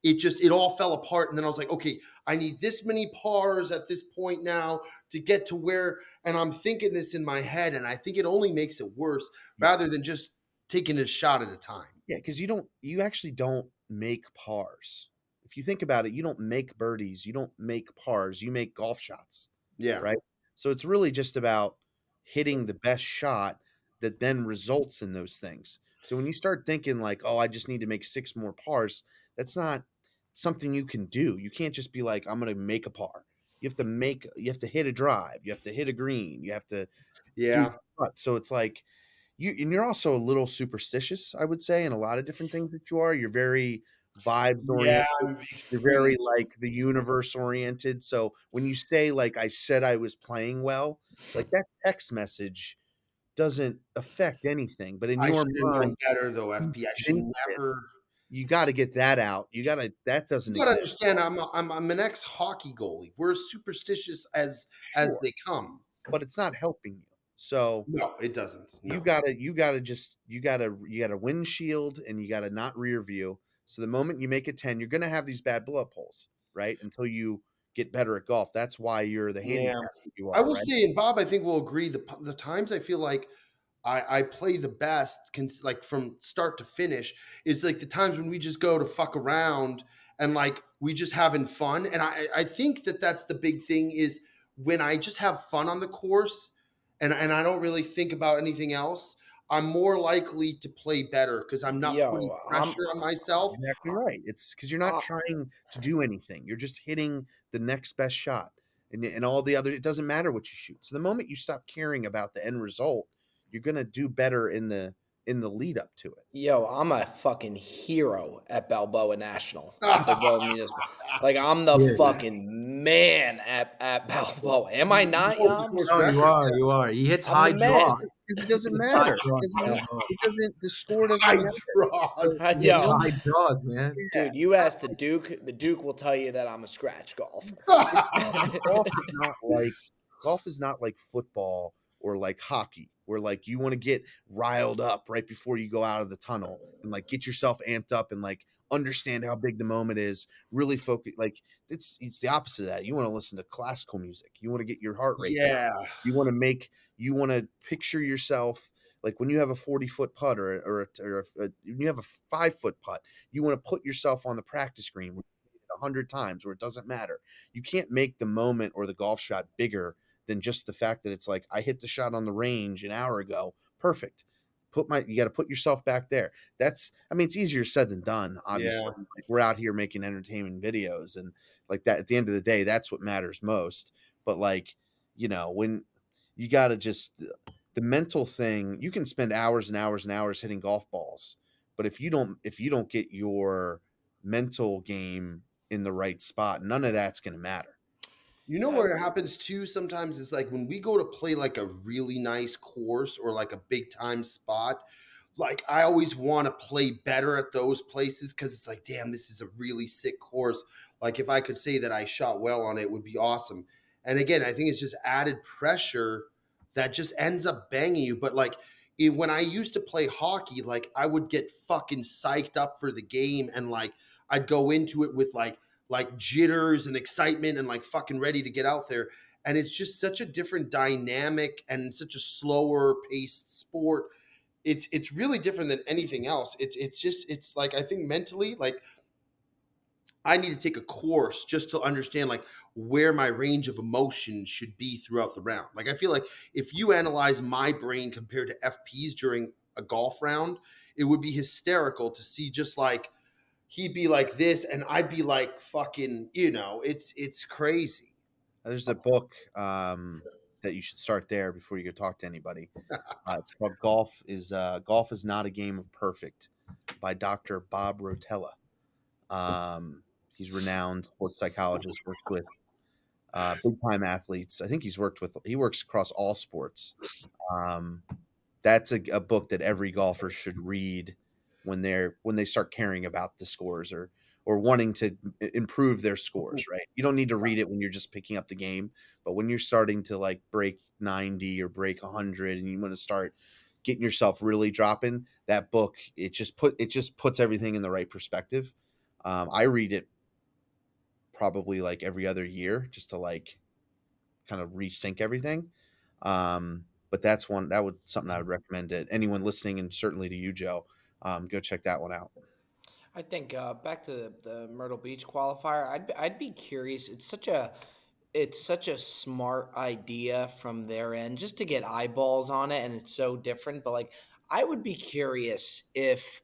it just, it all fell apart. And then I was like, okay, I need this many pars at this point now to get to where, and I'm thinking this in my head, and I think it only makes it worse rather than just taking a shot at a time. Yeah, because you don't, you actually don't make pars. If you think about it, you don't make birdies, you don't make pars, you make golf shots, Yeah. right? So it's really just about hitting the best shot that then results in those things. So when you start thinking like, oh, I just need to make six more pars, that's not something you can do. You can't just be like, I'm going to make a par. You have to make, you have to hit a drive, you have to hit a green, you have to Yeah. do what. So it's like you, and you're also a little superstitious, I would say, in a lot of different things that you are. You're very vibes Yeah. oriented. I'm You're very extremely- like the universe oriented. So when you say like I said I was playing well, like that text message doesn't affect anything. But in I your should have known mind, better though, F P. I should think it. never. you got to get that out. You got to, that doesn't You gotta exist. understand, I'm a, I'm I'm an ex hockey goalie. We're as superstitious as as Sure. they come. But it's not helping you. So No, it doesn't. No. you gotta, you gotta just, you gotta, you gotta windshield and you gotta not rear view. So the moment you make a ten, you're gonna have these bad blow up holes, right? Until you get better at golf. That's why you're the Yeah. handicap that you are. I will right? say, and Bob, I think will agree. The p- the times I feel like I I play the best, cons- like from start to finish, is like the times when we just go to fuck around and like we just having fun. And I I think that that's the big thing is when I just have fun on the course, and and I don't really think about anything else. I'm more likely to play better because I'm not Yo, putting I'm- pressure on myself. Exactly right. It's because you're not Uh, trying to do anything. You're just hitting the next best shot, and and all the other. It doesn't matter what you shoot. So the moment you stop caring about the end result, you're gonna do better in the in the lead up to it. Yo, I'm a fucking hero at Balboa National. Balboa Municipal. Like I'm the Yeah. fucking man at, at Balboa. Am I not, Holds the Yams? course No, you record. are. You are. He hits I'm high the man. draw. Because it doesn't It's matter. high draw. It doesn't, it doesn't. The score doesn't I matter. draws. Uh, He hits Yo, high draws, man. dude, you ask the Duke. The Duke will tell you that I'm a scratch golfer. Golf is not like golf is not like football or like hockey, where like you want to get riled up right before you go out of the tunnel and like get yourself amped up and like understand how big the moment is. Really focus. Like it's it's the opposite of that. You want to listen to classical music. You want to get your heart rate down. Yeah. You want to make. You want to picture yourself. Like when you have a forty foot putt or, or, a, or a, when you have a five foot putt, you want to put yourself on the practice green a hundred times where it doesn't matter. You can't make the moment or the golf shot bigger than just the fact that it's like, I hit the shot on the range an hour ago. Perfect. Put my, you got to put yourself back there. That's, I mean, it's easier said than done. Obviously, Yeah. like, we're out here making entertainment videos and like that. At the end of the day, that's what matters most. But like, you know, when you got to just, the mental thing, you can spend hours and hours and hours hitting golf balls, but if you don't, if you don't get your mental game in the right spot, none of that's going to matter. You know where it happens too sometimes is like when we go to play like a really nice course or like a big time spot, like I always want to play better at those places because it's like, damn, this is a really sick course. Like if I could say that I shot well on it, it would be awesome. And again, I think it's just added pressure that just ends up banging you. But like it, when I used to play hockey, like I would get fucking psyched up for the game and like I'd go into it with like like jitters and excitement and like fucking ready to get out there. And it's just such a different dynamic and such a slower paced sport. It's it's really different than anything else. It's it's just it's like I think mentally, like I need to take a course just to understand like where my range of emotion should be throughout the round. Like I feel like if you analyze my brain compared to F P's during a golf round, it would be hysterical to see just like he'd be like this and I'd be like fucking, you know, it's it's crazy. There's a book um, that you should start there before you go talk to anybody. Uh, it's called Golf is uh, Golf is Not a Game of Perfect by Doctor Bob Rotella. Um, he's renowned sports psychologist, works with uh, big time athletes. I think he's worked with, he works across all sports. Um, that's a, a book that every golfer should read when they're, when they start caring about the scores or, or wanting to improve their scores, right? You don't need to read it when you're just picking up the game, but when you're starting to like break ninety or break one hundred and you want to start getting yourself really dropping, that book, it just put, it just puts everything in the right perspective. Um, I read it probably like every other year just to like kind of resync everything. Um, but that's one that would something I would recommend to anyone listening, and certainly to you, Joe. Um, go check that one out. I think uh, back to the, the Myrtle Beach qualifier, I'd be- I'd be curious. It's such a it's such a smart idea from their end just to get eyeballs on it, and it's so different. But like, I would be curious if,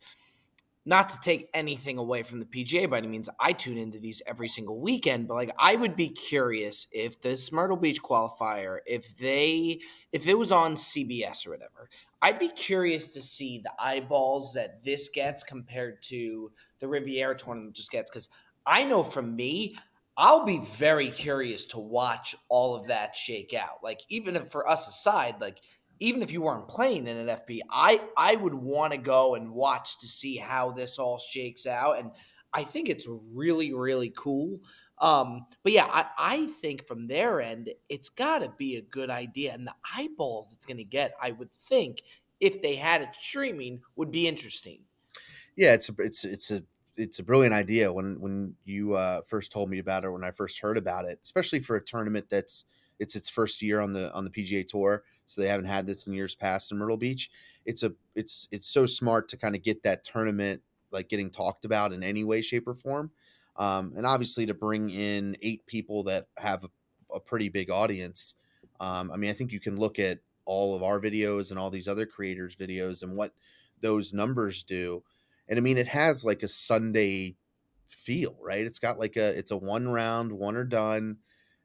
not to take anything away from the P G A by any means, I tune into these every single weekend, but like I would be curious if this Myrtle Beach qualifier, if they if it was on C B S or whatever, I'd be curious to see the eyeballs that this gets compared to the Riviera tournament just gets. Because I know from me, I'll be very curious to watch all of that shake out. Like, even if for us aside, like even if you weren't playing in an F P, I I would want to go and watch to see how this all shakes out, and I think it's really really cool. Um, but yeah, I, I think from their end, it's got to be a good idea, and the eyeballs it's going to get, I would think, if they had it streaming, would be interesting. Yeah, it's a it's it's a it's a brilliant idea. When when you uh, first told me about it, when I first heard about it, especially for a tournament that's it's its first year on the on the P G A Tour, so they haven't had this in years past in Myrtle Beach. It's a it's it's so smart to kind of get that tournament like getting talked about in any way, shape, or form, um, and obviously to bring in eight people that have a, a pretty big audience. Um, I mean, I think you can look at all of our videos and all these other creators' videos and what those numbers do, and I mean, it has like a Sunday feel, right? It's got like a it's a one round, one or done.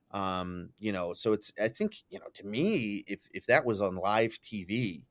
Um, you know, so it's I think, you know, to me, if if that was on live T V,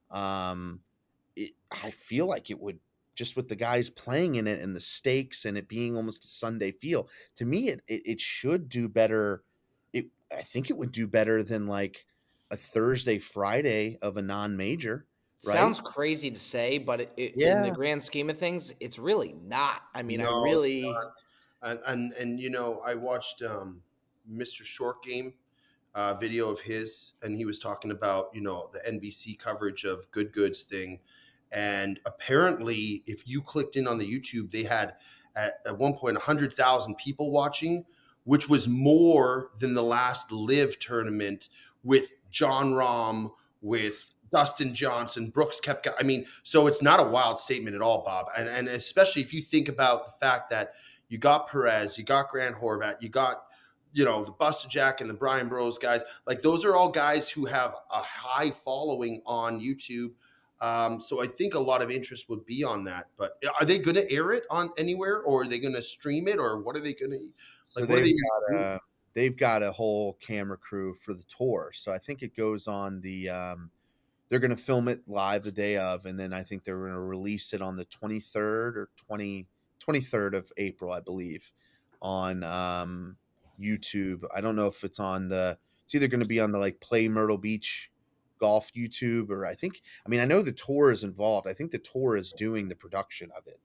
um, it I feel like it would just with the guys playing in it and the stakes and it being almost a Sunday feel. To me, it it, it should do better. It I think it would do better than like a Thursday, Friday of a non-major, right? Sounds crazy to say, but it, it, in the Yeah. grand scheme of things, it's really not. I mean, I No, it's really. not. And and, and you know, I watched um, mister Short Game uh, video of his, and he was talking about you know the N B C coverage of Good Goods thing, and apparently, if you clicked in on the YouTube, they had at, at one point one hundred thousand people watching, which was more than the last Live tournament with John Rahm, with Dustin Johnson, Brooks Koepka. I mean, so it's not a wild statement at all, Bob, and and especially if you think about the fact that you got Perez, you got Grant Horvat, you got you know, the Buster Jack and the Brian Burrows guys, like those are all guys who have a high following on YouTube. Um, so I think a lot of interest would be on that. But are they going to air it on anywhere, or are they going to stream it, or what are they going to So like? What are they've they got doing? a they've got a whole camera crew for the tour. So I think it goes on the um they're going to film it live the day of, and then I think they're going to release it on the twenty-third or twenty twenty-third of April, I believe, on um YouTube. I don't know if it's on the it's either going to be on the like Play Myrtle Beach Golf YouTube, or I think I mean I know the tour is involved. I think the tour is doing the production of it.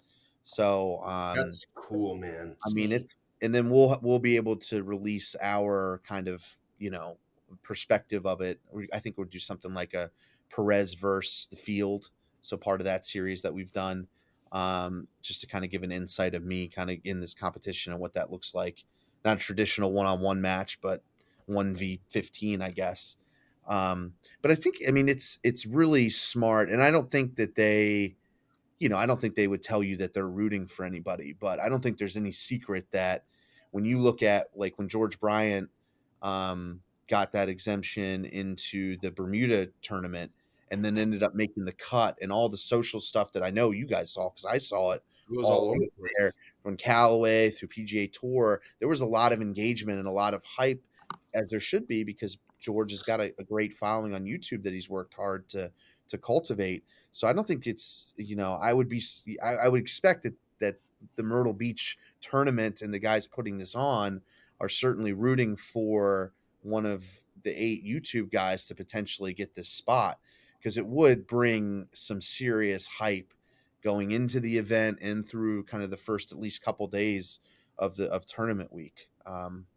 So um That's cool, man. I mean, Sweet. it's and then we'll we'll be able to release our kind of, you know, perspective of it. We, I think we'll do something like a Perez versus the field. So part of that series that we've done, um, just to kind of give an insight of me kind of in this competition and what that looks like. Not a traditional one-on-one match, but one v fifteen, I guess. Um, but I think, I mean, it's it's really smart, and I don't think that they you know, I don't think they would tell you that they're rooting for anybody, but I don't think there's any secret that when you look at like when George Bryant um, got that exemption into the Bermuda tournament and then ended up making the cut and all the social stuff that I know you guys saw because I saw it It was all all over over the there place. from Callaway through P G A Tour. There was a lot of engagement and a lot of hype as there should be because George has got a, a great following on YouTube that he's worked hard to to cultivate. So I don't think it's you know I would be I, I would expect that that the Myrtle Beach tournament and the guys putting this on are certainly rooting for one of the eight YouTube guys to potentially get this spot because it would bring some serious hype going into the event and through kind of the first at least couple days of the of tournament week. Um,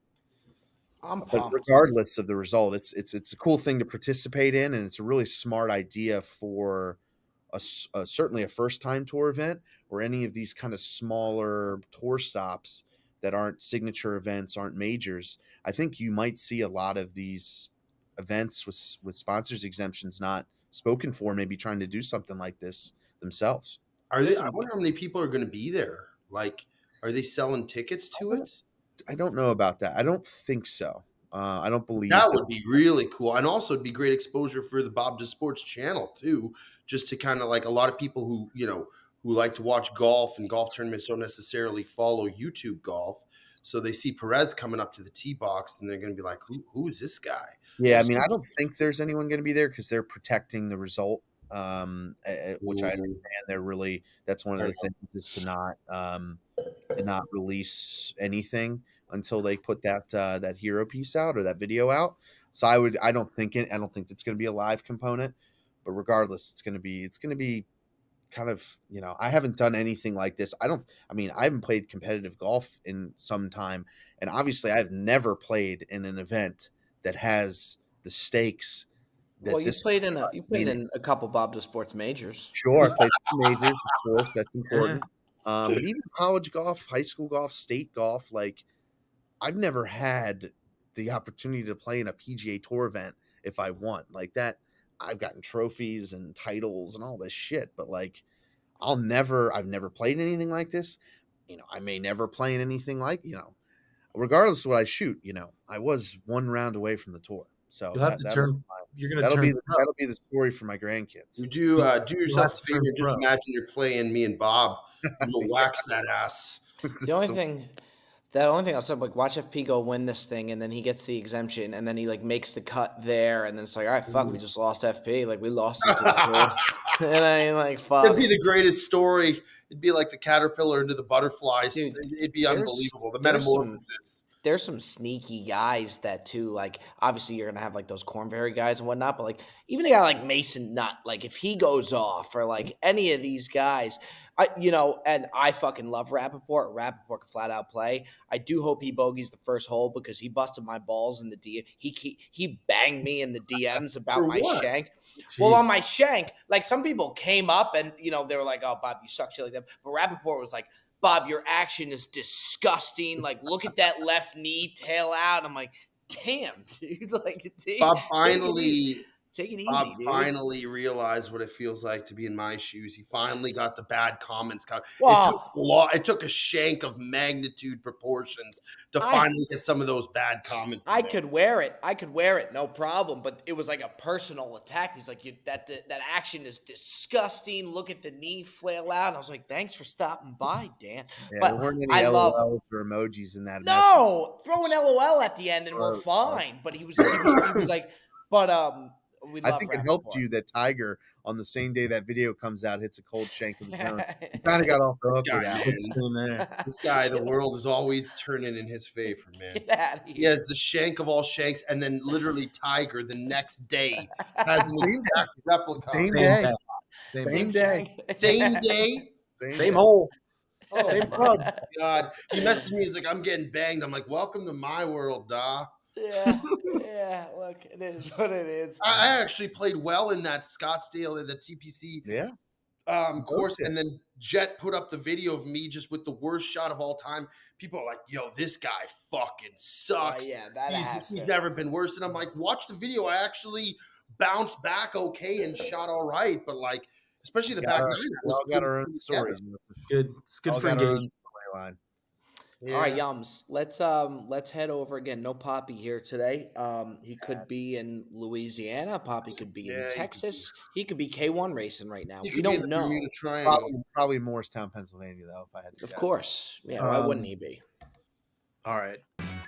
I'm but pumped. regardless of the result, it's it's it's a cool thing to participate in, and it's a really smart idea for a, s- a- certainly a first time tour event or any of these kind of smaller tour stops that aren't signature events, aren't majors, I think you might see a lot of these events with s- with sponsors exemptions not spoken for, maybe trying to do something like this themselves. Are they? There's I some wonder how many people are going to be there. Like, are they selling tickets to it? I don't know about that. I don't think so. Uh, I don't believe That that. would be really cool, and also it'd be great exposure for the Bob Does Sports channel too. Just to kind of like a lot of people who you know who like to watch golf and golf tournaments don't necessarily follow YouTube golf, so they see Perez coming up to the tee box and they're going to be like, "Who who is this guy?" Yeah, I This mean, I seems- don't think there's anyone going to be there because they're protecting the result, um, eh, eh, which I Ooh. understand. They're really that's one of the things is to not um, to not release anything until they put that uh, that hero piece out or that video out. So I would I don't think it I don't think it's going to be a live component, but regardless, it's going to be it's going to be kind of you know I haven't done anything like this. I don't. I mean, I haven't played competitive golf in some time, and obviously, I've never played in an event that has the stakes that well, you this. played in a you played meaning. in a couple Bob the Sports majors. Sure, I played some majors, of course, that's Yeah. important. Um, but even college golf, high school golf, state golf, like I've never had the opportunity to play in a P G A Tour event if I won like that. I've gotten trophies and titles and all this shit, but like I'll never, I've never played anything like this. You know, I may never play in anything like, you know, regardless of what I shoot, you know, I was one round away from the tour. So You'll have that, to that'll, turn. You're gonna that'll turn be, pro. that'll be the story for my grandkids. You do uh, do You'll yourself a have to favor turn and just pro. imagine you're playing me and Bob. You'll wax that ass. The only thing, the only thing I said, like, watch F P go win this thing, and then he gets the exemption, and then he like makes the cut there, and then it's like, all right, fuck, we just lost F P, like we lost him to the tour, and I like, fuck, It'd be the greatest story. It'd be like the caterpillar into the butterflies. Dude, It'd be there's- unbelievable. The there's some- metamorphosis. There's some sneaky guys that too, like obviously you're gonna have like those Corn Ferry guys and whatnot, but like even a guy like Mason Nutt, like if he goes off or like any of these guys, I you know, and I fucking love Rappaport. Rappaport can flat out play. I do hope he bogeys the first hole because he busted my balls in the D. He he, he banged me in the D Ms about For my what? shank. Well, on Jeez. my shank, like some people came up and you know they were like, "Oh, Bob, you suck," shit like that. But Rappaport was like, "Bob, your action is disgusting. Like, look at that left knee tail out." I'm like, "Damn, dude! Like, take, Bob take it easy. finally, Take it easy, Bob dude." finally realized what it feels like to be in my shoes. He finally got the bad comments. It Well, took a lot. It took a shank of magnitude proportions to I- finally get some of those bad comments. in I there. could wear it. I could wear it, no problem. But it was like a personal attack. He's like, you, "That that action is disgusting. Look at the knee flail out." And I was like, "Thanks for stopping by, Dan." Yeah, but there weren't any I love- LOLs or emojis in that. No, throw an L O L at the end and we're Or- fine. But he was, he was, he was like, but um, we I love think it helped Rappaport. you that Tiger on the same day that video comes out hits a cold shank with the zone. You kind of got off the hook Yeah, with that. man. Good spin there. This guy, the world is always turning in his favor, man. Get out of He here. has the shank of all shanks, and then literally Tiger the next day has an exact replica. Same Same day. day. Same, Same day. day. Same day. Same, Same day. hole. Oh Same my club. God. He messaged me. He's like, "I'm getting banged." I'm like, "Welcome to my world, da." Yeah, yeah. Look, it is what it is. I, I actually played well in that Scottsdale in the T P C Yeah. um, course, did. and then Jet put up the video of me just with the worst shot of all time. People are like, "Yo, this guy fucking sucks. Oh, yeah, that he's has he's to- never been worse." And I'm like, "Watch the video. I actually bounced back okay and shot all right, but like, especially the Got back our- nine, it We was all got pretty- our own pretty stories. Good. It's good All for got our own engagement. storyline. Yeah. All right, Yums. Let's um let's head over again. No Poppy here today. Um, he could be in Louisiana. Poppy could be Yeah, he in could Texas. He could be K one racing right now. You We could be in don't the know. Bermuda Triangle. Probably, probably Morristown, Pennsylvania, though. If I had to Of guess. course. Yeah. Why Um, wouldn't he be? All right.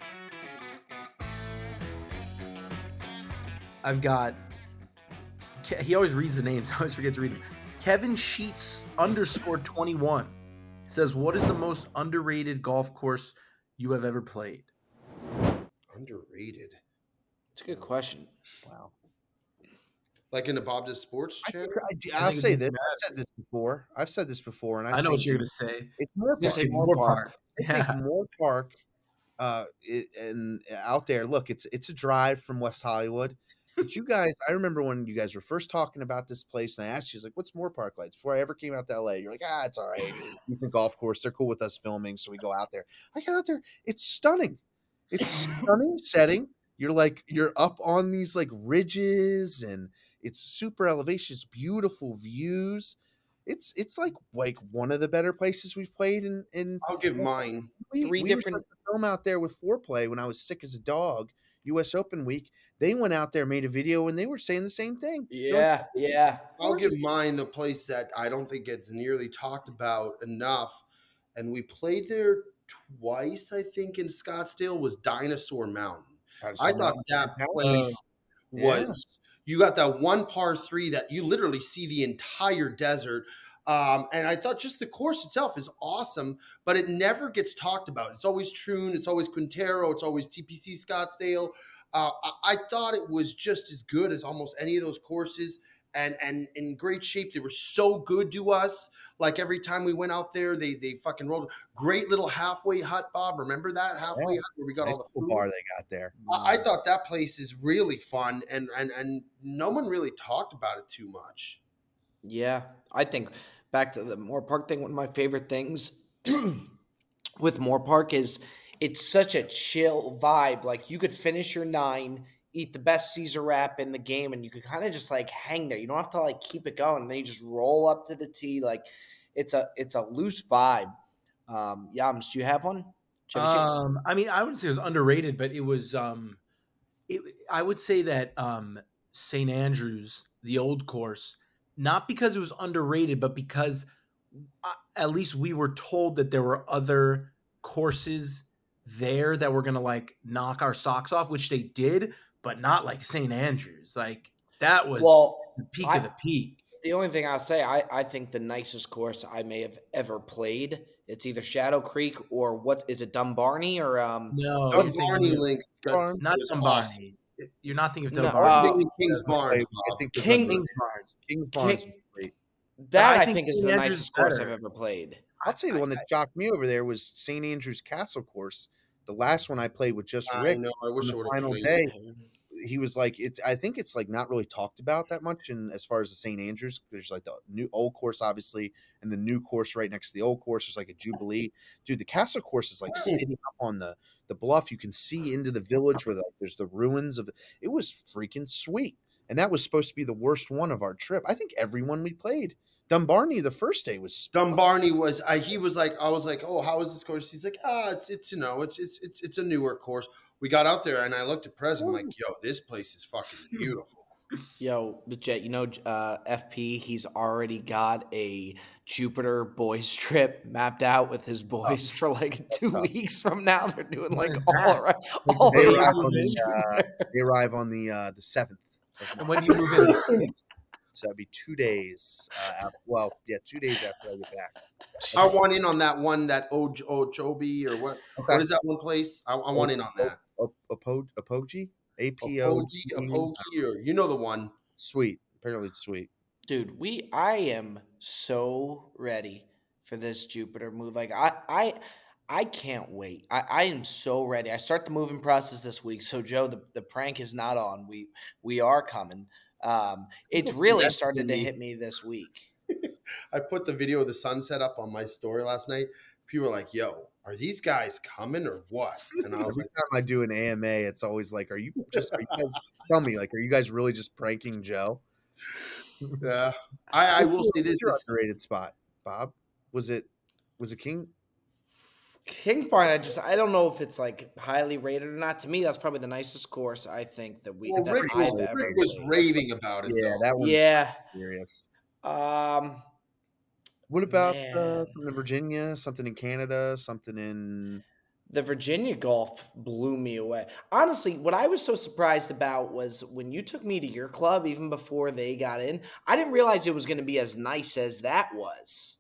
I've got. Ke- He always reads the names. I always forget to read them. Kevin Sheets underscore twenty-one says, "What is the most underrated golf course you have ever played?" Underrated. It's a good question. Wow. Like in the Bob Does Sports I, channel? I, I will think it say doesn't this. matter. I've said this before. I've said this before, and I've I know what seen you're it- gonna say. It's more Just say park. Moore Moore Park. I think Moore Park, uh, it, and out there. Look, it's it's a drive from West Hollywood. Did you guys? I remember when you guys were first talking about this place, and I asked you, like, "What's Moore Park like?" Before I ever came out to L A, you're like, "Ah, it's all right. It's a golf course. They're cool with us filming, so we go out there." I get out there. It's stunning. It's stunning setting. You're like you're up on these like ridges, and it's super elevations, beautiful views. It's it's like like one of the better places we've played in in I'll give mine. we, Three we were different- supposed to film out there with Foreplay when I was sick as a dog. U S Open week, they went out there, made a video, and they were saying the same thing. They're like, Yeah, yeah. I'll give mine the place that I don't think gets nearly talked about enough, and we played there twice. I think in Scottsdale was Dinosaur Mountain. Dinosaur I thought Mountain, that fantastic. place Yeah. was you got that one par three that you literally see the entire desert. Um, and I thought just the course itself is awesome, but it never gets talked about. It's always Troon, it's always Quintero, it's always T P C Scottsdale. Uh, I, I thought it was just as good as almost any of those courses, and and in great shape. They were so good to us. Like every time we went out there, they they fucking rolled. Great little halfway hut, Bob. Remember that halfway Yeah. hut where we got Nice all the little food? bar they got there. I, I thought that place is really fun, and and and no one really talked about it too much. Yeah, I think back to the Moore Park thing. One of my favorite things with Moore Park is it's such a chill vibe. Like you could finish your nine, eat the best Caesar wrap in the game, and you could kind of just like hang there. You don't have to like keep it going. And then you just roll up to the tee. Like it's a it's a loose vibe. Um, Yams, do you have one? Chevy Chase? Um, I mean, I wouldn't say it was underrated, but it was. Um, it, I would say that um, Saint Andrews, the old course, not because it was underrated, but because uh, at least we were told that there were other courses there that were gonna like knock our socks off, which they did, but not like Saint Andrews. Like that was Well, the peak I- of the peak. The only thing I'll say, I, I think the nicest course I may have ever played, it's either Shadow Creek or what is it, Dumbarney or um No, Doug you're thinking Barney of- links got- Barn? not was Dumbarney. awesome. You're not thinking of No, Dumbarney. uh, I'm thinking Kings I Barnes. I Bob. think there's King- under- Kings Barnes. Kings Barnes. King- was great. that I I think think is Saint the Andrews nicest is course better. I've ever played. I'll tell you the one that shocked me over there was Saint Andrews Castle course. The last one I played with just I Rick know. I wish on I the would have final played. day. it. He was like, it's. I think it's like not really talked about that much. And as far as the Saint Andrews, there's like the new old course, obviously, and the new course right next to the old course. There's like a Jubilee. Dude, the Castle course is like sitting up on the the bluff. You can see into the village where like there's the ruins of. The, it was freaking sweet, and that was supposed to be the worst one of our trip. I think everyone we played. Dumbarney the first day was Dumbarney was. I, he was like. I was like, oh, how is this course? He's like, ah, it's it's you know, it's it's it's it's a newer course. We got out there and I looked at Prez. I'm like, yo, this place is fucking beautiful. Yo, but Jet, you know, uh, F P, he's already got a Jupiter boys trip mapped out with his boys for like two tough. weeks from now. They're doing When like is all that? around, all they around arrive on the Jupiter. uh, they arrive on the uh, the seventh. And when do you move in? So that'd be two days. Uh, after, well, yeah, two days after I get back. I want in on that one, that Oj- Ochobi or what? Okay. What is that one place? I, I want in on that. Apo- Apogi? A P O G. Apogi, Apogi, or you know the one. Sweet. Apparently it's sweet. Dude, we I am so ready for this Jupiter move. Like I I I can't wait. I, I am so ready. I start the moving process this week. So Joe, the, the prank is not on. We we are coming. Um it's really That's started to me. hit me this week. I put the video of the sunset up on my story last night. People were like, yo, are these guys coming or what? And I was Every like, time I do an A M A, it's always like, are you just, are you guys, tell me, like, are you guys really just pranking Joe? yeah. I, I will say this. What's your it's- underrated spot, Bob? Was it, was it King? King Barn, I just I don't know if it's like highly rated or not. To me, that's probably the nicest course I think that we Well, that Rick, I've was, ever Rick was played. raving about it. Yeah, though. that one's Yeah. serious. Um What about uh, Man. from the Virginia? Something in Canada? Something in? The Virginia golf blew me away. Honestly, what I was so surprised about was when you took me to your club, even before they got in, I didn't realize it was going to be as nice as that was.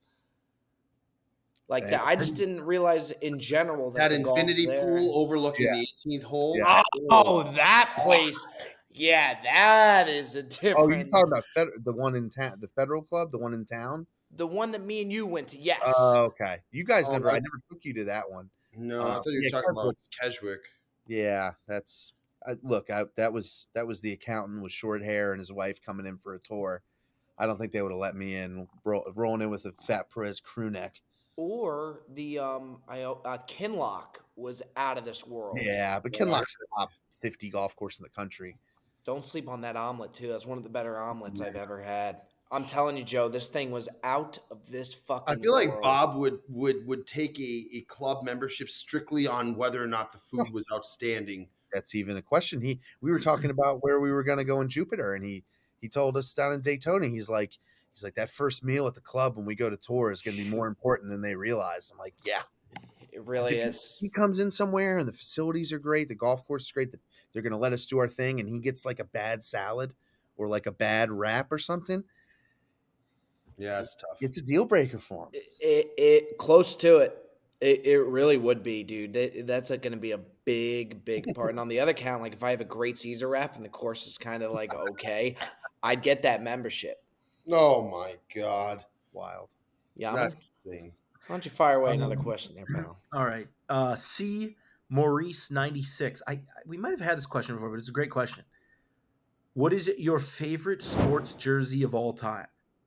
Like that, I just didn't realize in general that, That the golf infinity there- pool overlooking Yeah. the eighteenth hole. Yeah. Oh, that place! Yeah, that is a Oh, different. you're talking about fed- the one in town, the Federal Club, the one in town. the one that me and you went to. Yes. Oh, okay. You guys Oh, never. I that- never took you to that one. No, I Uh, thought you were yeah, talking about Keswick's- Keswick. Yeah, that's I, look, I, that was that was the accountant with short hair and his wife coming in for a tour. I don't think they would have let me in, ro- rolling in with a fat Perez crew neck. Or the um, I uh, Kinlock was out of this world. Yeah, but Kinlock's the top fifty golf course in the country. Don't sleep on that omelet too. That's one of the better omelets I've ever had. I'm telling you, Joe, this thing was out of this fucking. I feel like world. Bob would would would take a, a club membership strictly on whether or not the food was outstanding. That's even a question. He we were talking about where we were going to go in Jupiter, and he he told us down in Daytona. He's like he's like that first meal at the club when we go to tour is going to be more important than they realize. I'm like, yeah, It really if is. he, he comes in somewhere and the facilities are great, the golf course is great. They're going to let us do our thing, and he gets like a bad salad or like a bad wrap or something. Yeah, it's tough. It's a deal breaker for him. It, it, it close to it. It, it really would be, dude. That, that's going to be a big, big part. And on the other count, like if I have a great Caesar wrap and the course is kind of like okay, I'd get that membership. Oh my god, Wild. Yeah, that's insane. Why don't you fire away another Um, question there, pal? All right. Uh, C Maurice ninety-six. I, I we might have had this question before, but it's a great question. What is your favorite sports jersey of all time?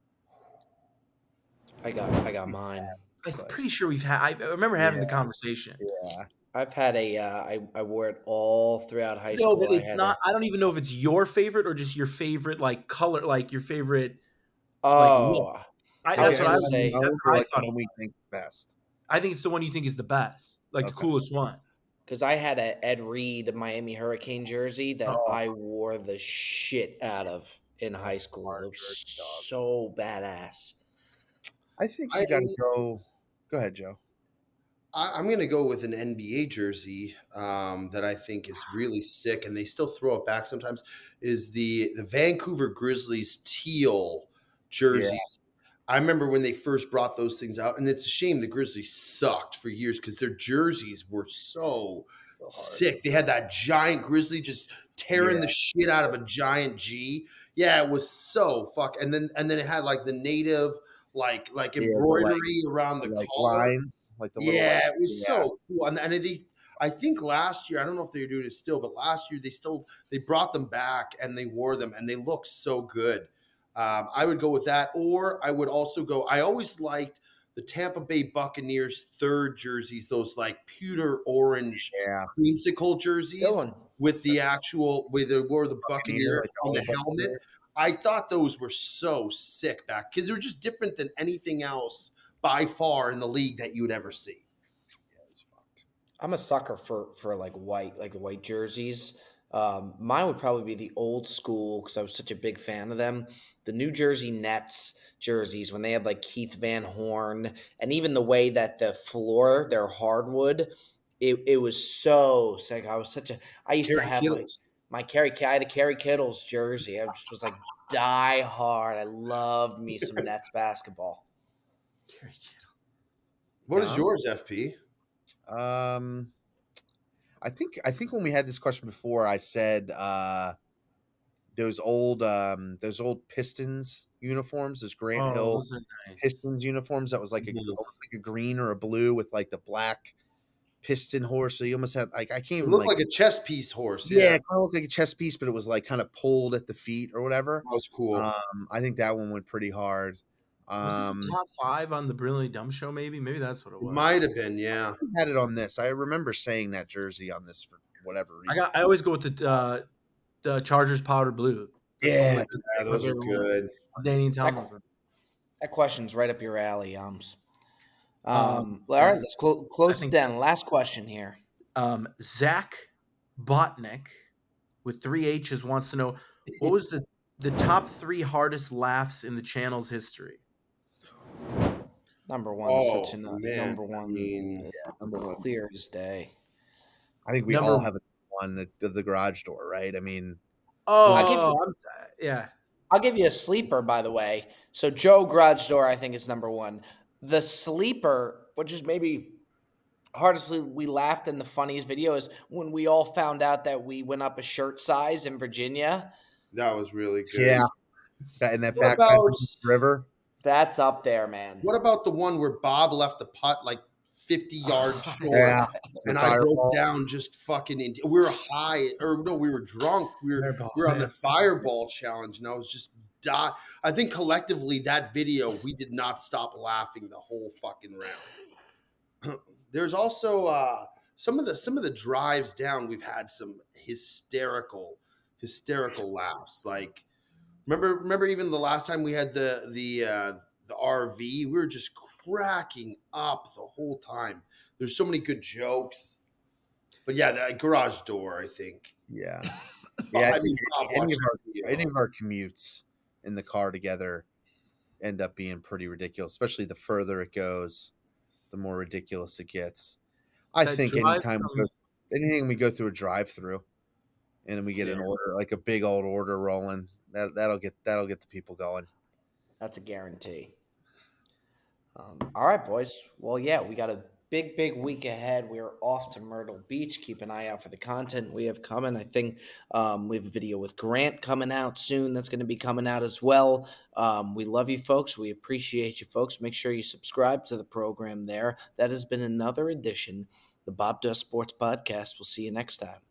I got, I got mine. I'm pretty sure we've had. I remember having the Yeah. conversation. Yeah. I've had a. Uh, I, I wore it all throughout high No, school. but I it's had not. I don't even know if it's your favorite or just your favorite, like color, like your favorite. A, oh, look. I, I that's was what I gonna would say- say. That's or what I like thought. the It one we was. think best. I think it's the one you think is the best, like the Okay. coolest one. because I had a Ed Reed Miami Hurricane jersey that Oh. I wore the shit out of in high school. It was so badass. I think I- you got to go. Go ahead, Joe. I, I'm going to go with an N B A jersey um, that I think is really sick, and they still throw it back sometimes. Is the the Vancouver Grizzlies teal jerseys? I remember when they first brought those things out, and it's a shame the Grizzlies sucked for years because their jerseys were so sick. They had that giant grizzly just tearing Yeah. the shit out of a giant G. Yeah, it was so fuck. And then and then it had like the native like like Yeah, the, like- embroidery around the like collar. lines, like the little Yeah, lines. it was Yeah. so cool. And, and they, I think last year, I don't know if they're doing it still, but last year they still they brought them back and they wore them and they look so good. Um, I would go with that, or I would also go. I always liked the Tampa Bay Buccaneers third jerseys, those like pewter orange Yeah. creamsicle jerseys Good one. with the actual where they wore the Buccaneer like on all the the helmet. Buccaneer. I thought those were so sick back because they're just different than anything else by far in the league that you would ever see. Yeah, it was fucked. I'm a sucker for for like white, like the white jerseys. Um, mine would probably be the old school because I was such a big fan of them. The New Jersey Nets jerseys when they had like Keith Van Horn, and even the way that the floor, their hardwood, it, it was so sick. I was such a. I used Kerry to have like, Kittles. my Kerry. I had a Kerry Kittles jersey. I just was like die hard. I loved me some Nets basketball. What is Yeah. yours, F P? Um, I think I think when we had this question before, I said uh, those old um, those old Pistons uniforms, those Grant Oh, Hill those are nice. Pistons uniforms. That was like a Mhm. almost like a green or a blue with like the black piston horse. So you almost had like I can't It even looked like, like, a chess piece horse. yeah, Yeah, it kind of looked like a chess piece, but it was like kind of pulled at the feet or whatever. that was cool. Um, I think that one went pretty hard. Was Um, this a top five on the Brilliantly Dumb show? Maybe, maybe that's what it it was. might have been, yeah. I had it on this. I remember saying that jersey on this for whatever reason. I got. I always go with the uh, the Chargers powder blue. That's Yeah. one of my- Yeah, my those are favorite ones. good. Danny Tomlinson. That question's right up your alley, Ums. Um, Um, all right, yes. let's clo- close think it down. that's- Last question here. Um, Zach Botnick with three H's wants to know what was the the top three hardest laughs in the channel's history. Number one, Oh, such a nu- man. number I one, mean, uh, clear as day. I think we Number- all have a one at the, the garage door, right? I mean, Oh, I give- I'm- yeah. I'll give you a sleeper, by the way. So Joe Garage Door, I think, is number one. The sleeper, which is maybe hardest we laughed in the funniest video, is when we all found out that we went up a shirt size in Virginia. that was really good. yeah, that in that What back about- river. That's up there, man. What about the one where Bob left the putt like fifty yards short. Yeah. And The I broke fireball. down just fucking. In, we were high, or no, we were drunk. We were Fireball, we were on man. the fireball challenge, and I was just die. I think collectively that video, we did not stop laughing the whole fucking round. There's also uh, some of the some of the drives down. We've had some hysterical, hysterical laughs. Like remember, remember even the last time we had the the uh, the R V, we were just cracking up the whole time. There's so many good jokes. But yeah, that garage door, I think. Yeah. But, Yeah. I I mean, think Bob any of watched our the video. any of our commutes in the car together end up being pretty ridiculous, especially the further it goes, the more ridiculous it gets. I That think drive anytime we from- go, anything we go through a drive through and we get an Yeah. order, like a big old order rolling, that that'll get that'll get the people going. That's a guarantee. Um, all right, boys. Well, yeah, we got a big, big week ahead. We're off to Myrtle Beach. Keep an eye out for the content we have coming. I think um, we have a video with Grant coming out soon. That's going to be coming out as well. Um, we love you, folks. We appreciate you, folks. Make sure you subscribe to the program there. That has been another edition, the Bob Dust Sports Podcast. We'll see you next time.